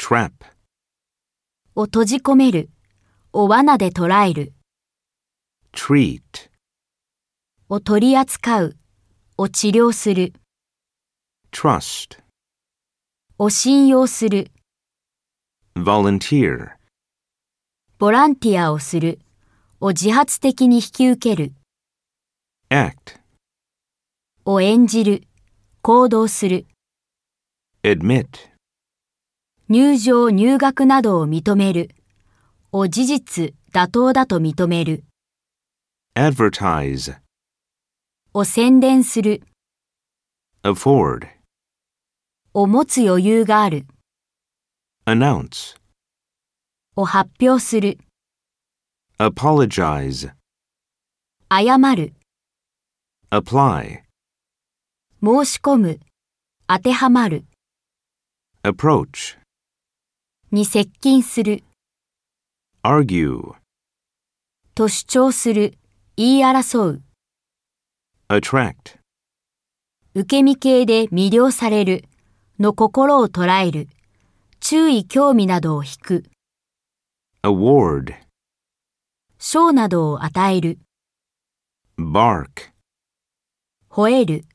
trap, を閉じ込める、を罠で捕らえる、 treat, を取り扱う、を治療する、 trust, を信用する、 volunteer, ボランティアをする、を自発的に引き受ける、 act, を演じる、行動する、 admit, 入場入学などを認める、を事実妥当だと認める、 advertise, を宣伝する、 afford, を持つ余裕がある、 announce, を発表する、 apologize, 謝る、 apply, 申し込む、当てはまる、 approach, に接近する、 argue, と主張する、言い争う、 attract, 受け身系で魅了される、の心を捉える、注意興味などを引く、 award, 賞などを与える、 bark, 吠える。